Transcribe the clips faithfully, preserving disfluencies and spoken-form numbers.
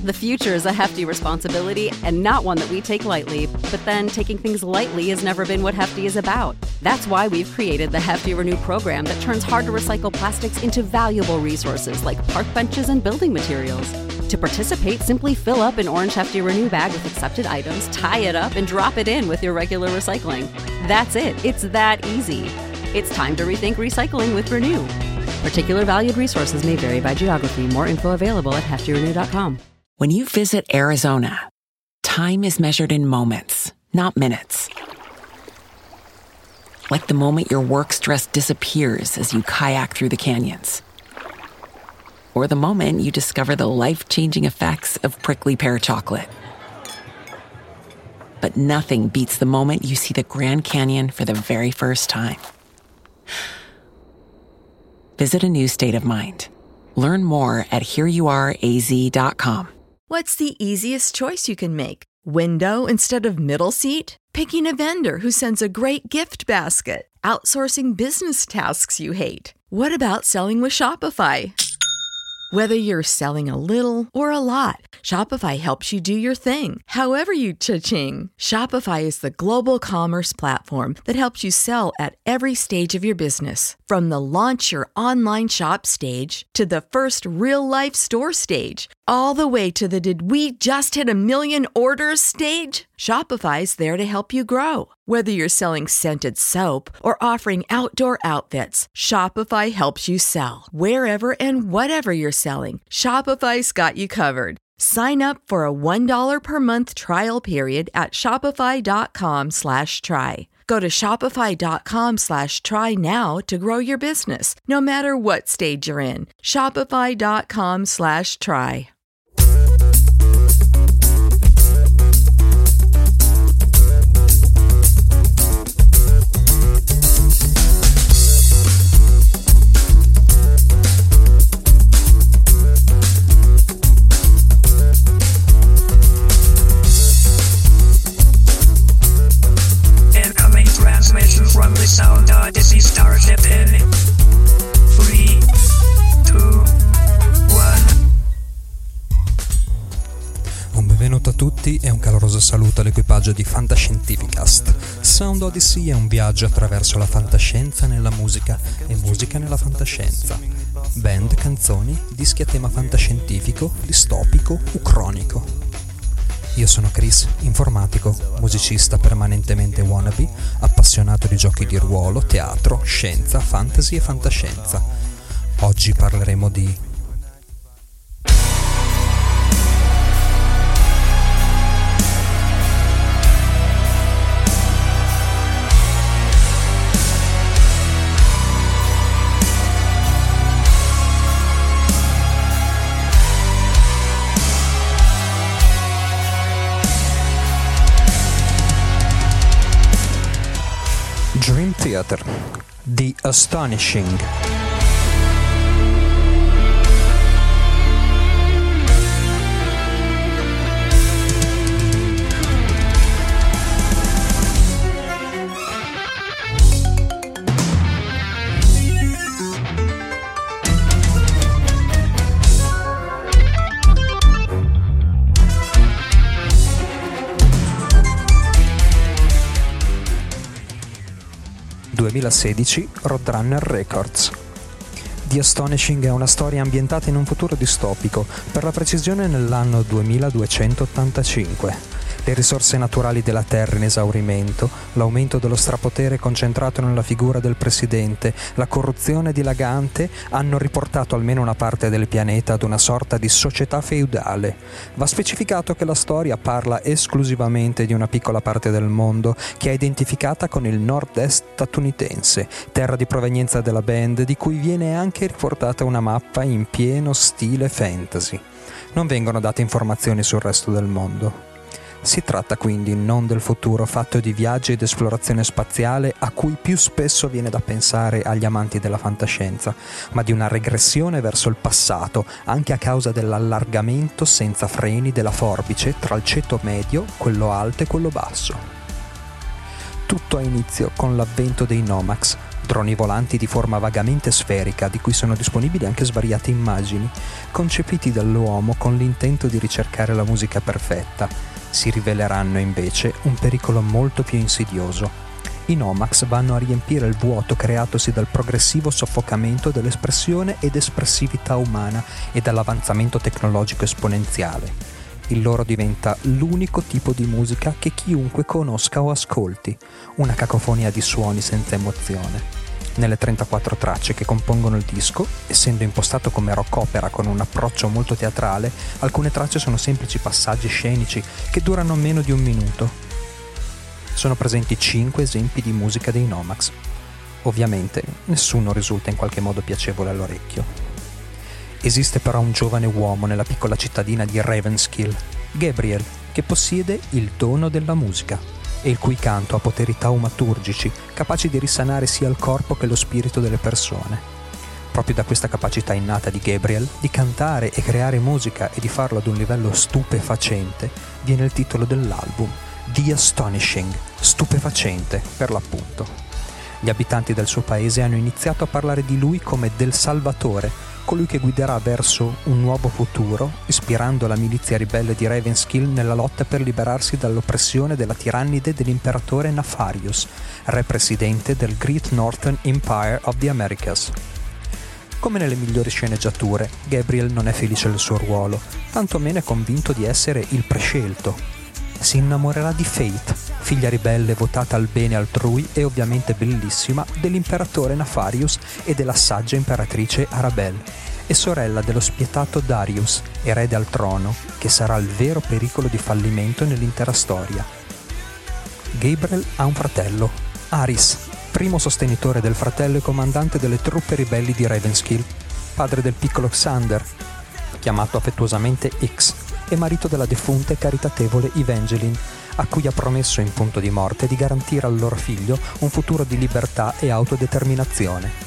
The future is a hefty responsibility and not one that we take lightly, but then taking things lightly has never been what Hefty is about. That's why we've created the Hefty Renew program that turns hard-to-recycle plastics into valuable resources like park benches and building materials. To participate, simply fill up an orange Hefty Renew bag with accepted items, tie it up, and drop it in with your regular recycling. That's it. It's that easy. It's time to rethink recycling with Renew. Particular valued resources may vary by geography. More info available at hefty renew dot com. When you visit Arizona, time is measured in moments, not minutes. Like the moment your work stress disappears as you kayak through the canyons. Or the moment you discover the life-changing effects of prickly pear chocolate. But nothing beats the moment you see the Grand Canyon for the very first time. Visit a new state of mind. Learn more at here you are a z dot com. What's the easiest choice you can make? Window instead of middle seat? Picking a vendor who sends a great gift basket? Outsourcing business tasks you hate? What about selling with Shopify? Whether you're selling a little or a lot, Shopify helps you do your thing, however you cha-ching. Shopify is the global commerce platform that helps you sell at every stage of your business. From the launch your online shop stage to the first real-life store stage, all the way to the did we just hit a million orders stage. Shopify's there to help you grow. Whether you're selling scented soap or offering outdoor outfits, Shopify helps you sell. Wherever and whatever you're selling, Shopify's got you covered. Sign up for a one dollar per month trial period at shopify.com slash try. Go to shopify.com slash try now to grow your business, no matter what stage you're in. Shopify.com slash try. From the Sound Odyssey Starship in three, two, one. Un benvenuto a tutti e un caloroso saluto all'equipaggio di Fantascientificast. Sound Odyssey è un viaggio attraverso la fantascienza nella musica e musica nella fantascienza. Band, canzoni, dischi a tema fantascientifico, distopico, ucronico. Io sono Chris, informatico, musicista permanentemente wannabe, appassionato di giochi di ruolo, teatro, scienza, fantasy e fantascienza. Oggi parleremo di... Dream Theater, The Astonishing. duemilasedici, Roadrunner Records. The Astonishing è una storia ambientata in un futuro distopico, per la precisione nell'anno duemiladuecentottantacinque. Le risorse naturali della Terra in esaurimento, l'aumento dello strapotere concentrato nella figura del presidente, la corruzione dilagante hanno riportato almeno una parte del pianeta ad una sorta di società feudale. Va specificato che la storia parla esclusivamente di una piccola parte del mondo che è identificata con il nord-est statunitense, terra di provenienza della band, di cui viene anche riportata una mappa in pieno stile fantasy. Non vengono date informazioni sul resto del mondo. Si tratta quindi non del futuro fatto di viaggi ed esplorazione spaziale a cui più spesso viene da pensare agli amanti della fantascienza, ma di una regressione verso il passato, anche a causa dell'allargamento senza freni della forbice tra il ceto medio, quello alto e quello basso. Tutto ha inizio con l'avvento dei Nomax, droni volanti di forma vagamente sferica, di cui sono disponibili anche svariate immagini, concepiti dall'uomo con l'intento di ricercare la musica perfetta, si riveleranno invece un pericolo molto più insidioso. I Nomax vanno a riempire il vuoto creatosi dal progressivo soffocamento dell'espressione ed espressività umana e dall'avanzamento tecnologico esponenziale. Il loro diventa l'unico tipo di musica che chiunque conosca o ascolti, una cacofonia di suoni senza emozione. Nelle trentaquattro tracce che compongono il disco, essendo impostato come rock opera con un approccio molto teatrale, alcune tracce sono semplici passaggi scenici che durano meno di un minuto. Sono presenti cinque esempi di musica dei Nomax. Ovviamente nessuno risulta in qualche modo piacevole all'orecchio. Esiste però un giovane uomo nella piccola cittadina di Ravenskill, Gabriel, che possiede il dono della musica e il cui canto ha poteri taumaturgici capaci di risanare sia il corpo che lo spirito delle persone. Proprio da questa capacità innata di Gabriel di cantare e creare musica e di farlo ad un livello stupefacente viene il titolo dell'album, The Astonishing, stupefacente per l'appunto. Gli abitanti del suo paese hanno iniziato a parlare di lui come del Salvatore, colui che guiderà verso un nuovo futuro, ispirando la milizia ribelle di Ravenskill nella lotta per liberarsi dall'oppressione della tirannide dell'imperatore Nefarius, re presidente del Great Northern Empire of the Americas. Come nelle migliori sceneggiature, Gabriel non è felice del suo ruolo, tantomeno è convinto di essere il prescelto. Si innamorerà di Faith, figlia ribelle votata al bene altrui e ovviamente bellissima dell'imperatore Nefarius e della saggia imperatrice Arabelle, e sorella dello spietato Darius, erede al trono, che sarà il vero pericolo di fallimento nell'intera storia. Gabriel ha un fratello, Aris, primo sostenitore del fratello e comandante delle truppe ribelli di Ravenskill, padre del piccolo Xander, chiamato affettuosamente X, e marito della defunta e caritatevole Evangeline, a cui ha promesso in punto di morte di garantire al loro figlio un futuro di libertà e autodeterminazione.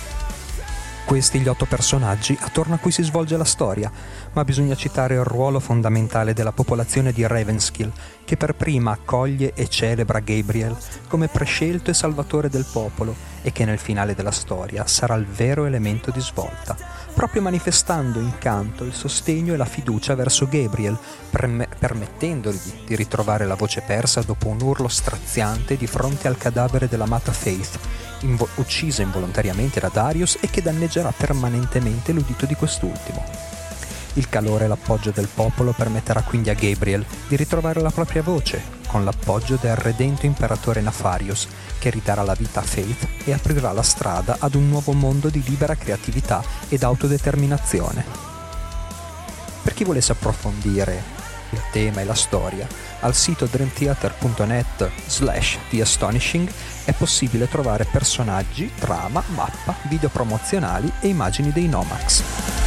Questi gli otto personaggi attorno a cui si svolge la storia, ma bisogna citare il ruolo fondamentale della popolazione di Ravenskill, che per prima accoglie e celebra Gabriel come prescelto e salvatore del popolo e che nel finale della storia sarà il vero elemento di svolta, proprio manifestando in canto il sostegno e la fiducia verso Gabriel, perme- permettendogli di ritrovare la voce persa dopo un urlo straziante di fronte al cadavere dell'amata Faith, invo- uccisa involontariamente da Darius e che danneggerà permanentemente l'udito di quest'ultimo. Il calore e l'appoggio del popolo permetterà quindi a Gabriel di ritrovare la propria voce, con l'appoggio del redento imperatore Nefarius, che ridarà la vita a Faith e aprirà la strada ad un nuovo mondo di libera creatività ed autodeterminazione. Per chi volesse approfondire il tema e la storia, al sito dreamtheater punto net slash The Astonishing è possibile trovare personaggi, trama, mappa, video promozionali e immagini dei Nomax.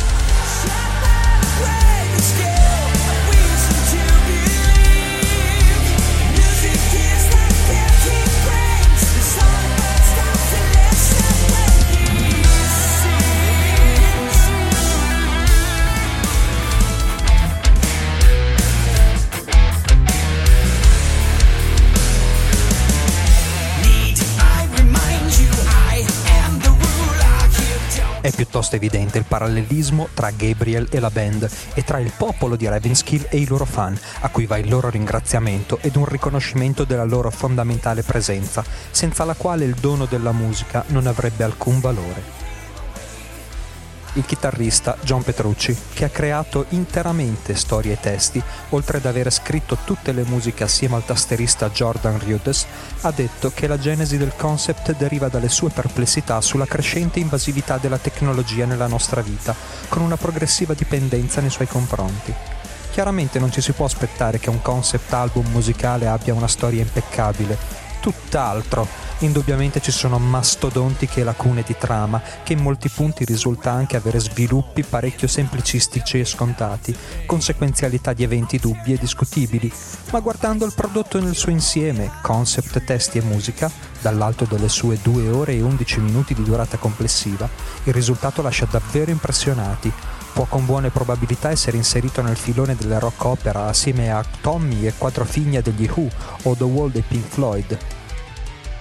È piuttosto evidente il parallelismo tra Gabriel e la band e tra il popolo di Ravenskill e i loro fan, a cui va il loro ringraziamento ed un riconoscimento della loro fondamentale presenza, senza la quale il dono della musica non avrebbe alcun valore. Il chitarrista John Petrucci, che ha creato interamente storie e testi, oltre ad aver scritto tutte le musiche assieme al tastierista Jordan Rudess, ha detto che la genesi del concept deriva dalle sue perplessità sulla crescente invasività della tecnologia nella nostra vita, con una progressiva dipendenza nei suoi confronti. Chiaramente non ci si può aspettare che un concept album musicale abbia una storia impeccabile, tutt'altro. Indubbiamente ci sono mastodontiche lacune di trama che in molti punti risulta anche avere sviluppi parecchio semplicistici e scontati, conseguenzialità di eventi dubbi e discutibili, ma guardando il prodotto nel suo insieme, concept, testi e musica, dall'alto delle sue due ore e undici minuti di durata complessiva, il risultato lascia davvero impressionati. Può con buone probabilità essere inserito nel filone delle rock opera assieme a Tommy e Quattro Figlia degli Who o The Wall dei Pink Floyd.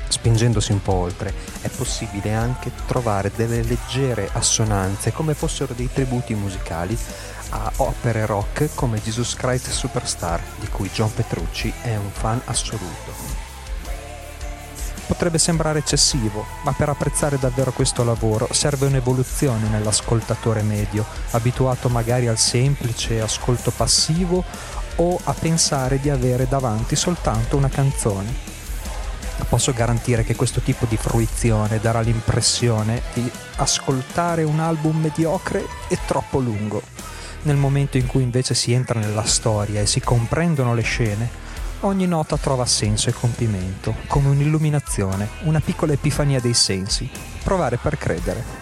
Spingendosi un po' oltre, è possibile anche trovare delle leggere assonanze come fossero dei tributi musicali a opere rock come Jesus Christ Superstar, di cui John Petrucci è un fan assoluto. Potrebbe sembrare eccessivo, ma per apprezzare davvero questo lavoro serve un'evoluzione nell'ascoltatore medio, abituato magari al semplice ascolto passivo o a pensare di avere davanti soltanto una canzone. Posso garantire che questo tipo di fruizione darà l'impressione di ascoltare un album mediocre e troppo lungo. Nel momento in cui invece si entra nella storia e si comprendono le scene, ogni nota trova senso e compimento, come un'illuminazione, una piccola epifania dei sensi. Provare per credere.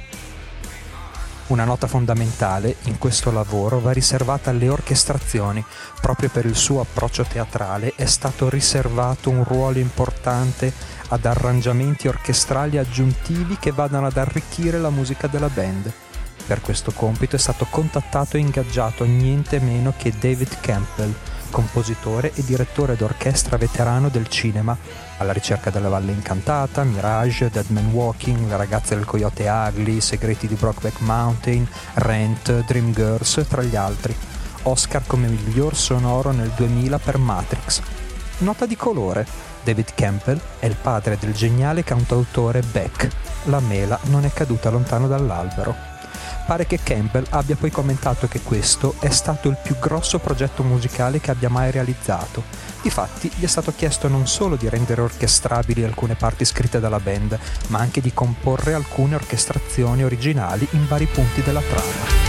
Una nota fondamentale in questo lavoro va riservata alle orchestrazioni. Proprio per il suo approccio teatrale è stato riservato un ruolo importante ad arrangiamenti orchestrali aggiuntivi che vadano ad arricchire la musica della band. Per questo compito è stato contattato e ingaggiato niente meno che David Campbell, compositore e direttore d'orchestra veterano del cinema, alla ricerca della Valle Incantata, Mirage, Dead Man Walking, Le ragazze del Coyote Ugly, I segreti di Brokeback Mountain, Rent, Dreamgirls, tra gli altri. Oscar come miglior sonoro nel duemila per Matrix. Nota di colore: David Campbell è il padre del geniale cantautore Beck. La mela non è caduta lontano dall'albero. Pare che Campbell abbia poi commentato che questo è stato il più grosso progetto musicale che abbia mai realizzato. Difatti gli è stato chiesto non solo di rendere orchestrabili alcune parti scritte dalla band, ma anche di comporre alcune orchestrazioni originali in vari punti della trama.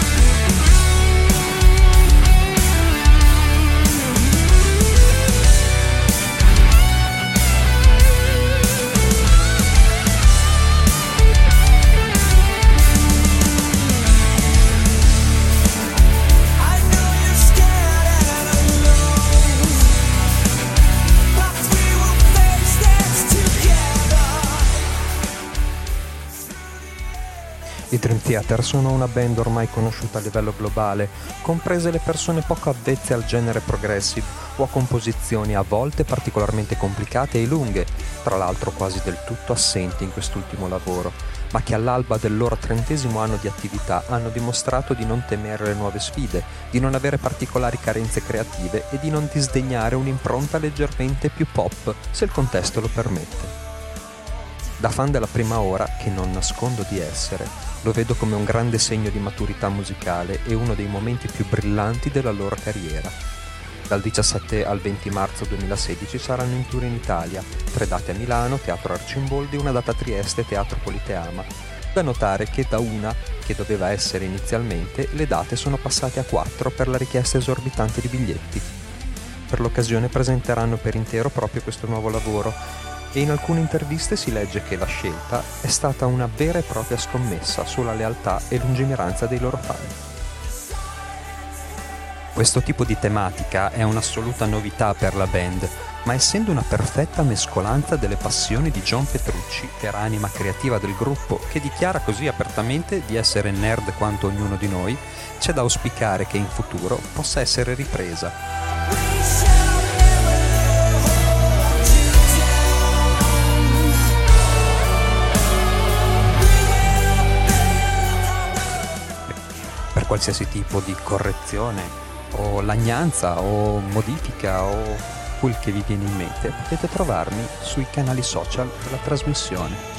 I Dream Theater sono una band ormai conosciuta a livello globale, comprese le persone poco avvezze al genere progressive o a composizioni a volte particolarmente complicate e lunghe, tra l'altro quasi del tutto assenti in quest'ultimo lavoro, ma che all'alba del loro trentesimo anno di attività hanno dimostrato di non temere le nuove sfide, di non avere particolari carenze creative e di non disdegnare un'impronta leggermente più pop, se il contesto lo permette. Da fan della prima ora, che non nascondo di essere, lo vedo come un grande segno di maturità musicale e uno dei momenti più brillanti della loro carriera. Dal diciassette al venti marzo duemilasedici saranno in tour in Italia, tre date a Milano, Teatro Arcimboldi, una data a Trieste, Teatro Politeama. Da notare che da una, che doveva essere inizialmente, le date sono passate a quattro per la richiesta esorbitante di biglietti. Per l'occasione presenteranno per intero proprio questo nuovo lavoro, e in alcune interviste si legge che la scelta è stata una vera e propria scommessa sulla lealtà e lungimiranza dei loro fan. Questo tipo di tematica è un'assoluta novità per la band, ma essendo una perfetta mescolanza delle passioni di John Petrucci, vera anima creativa del gruppo, che dichiara così apertamente di essere nerd quanto ognuno di noi, c'è da auspicare che in futuro possa essere ripresa. Per qualsiasi tipo di correzione o lagnanza o modifica o quel che vi viene in mente, potete trovarmi sui canali social della trasmissione.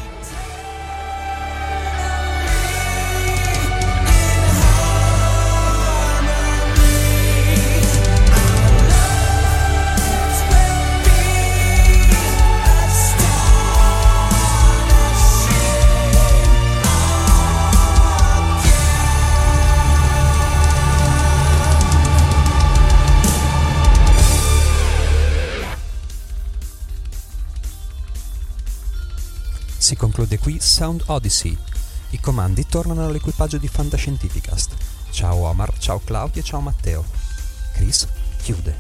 Si conclude qui Sound Odyssey. I comandi tornano all'equipaggio di Fantascientificast. Ciao Omar, ciao Claudio e ciao Matteo. Chris chiude.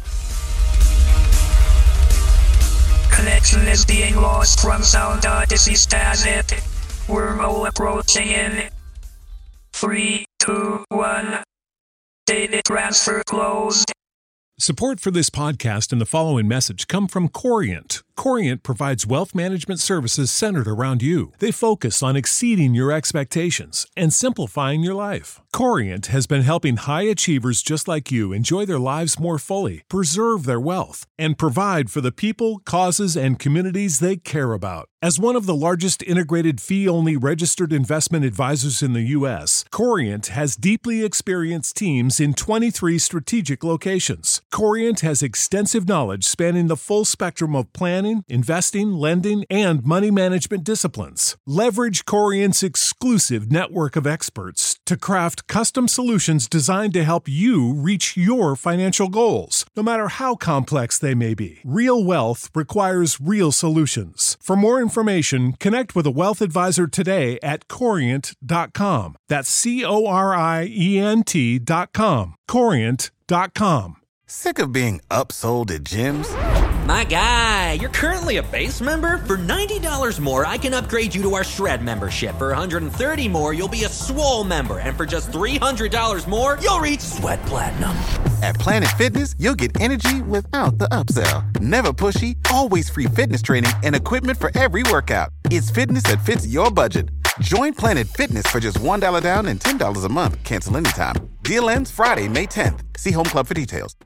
Connection is being lost from Sound Odyssey static. Wormhole approaching in three, two, one. Data transfer closed. Support for this podcast and the following message come from Corient. Corient provides wealth management services centered around you. They focus on exceeding your expectations and simplifying your life. Corient has been helping high achievers just like you enjoy their lives more fully, preserve their wealth, and provide for the people, causes, and communities they care about. As one of the largest integrated fee-only registered investment advisors in the U S, Corient has deeply experienced teams in twenty-three strategic locations. Corient has extensive knowledge spanning the full spectrum of planning, investing, lending, and money management disciplines. Leverage Corient's exclusive network of experts to craft custom solutions designed to help you reach your financial goals, no matter how complex they may be. Real wealth requires real solutions. For more information, connect with a wealth advisor today at corient dot com. That's C O R I E N T dot com. corient dot com. Sick of being upsold at gyms? My guy, you're currently a base member? For ninety dollars more, I can upgrade you to our Shred membership. For one hundred thirty dollars more, you'll be a Swole member. And for just three hundred dollars more, you'll reach Sweat Platinum. At Planet Fitness, you'll get energy without the upsell. Never pushy, always free fitness training and equipment for every workout. It's fitness that fits your budget. Join Planet Fitness for just one dollar down and ten dollars a month. Cancel anytime. Deal ends Friday, May tenth. See Home Club for details.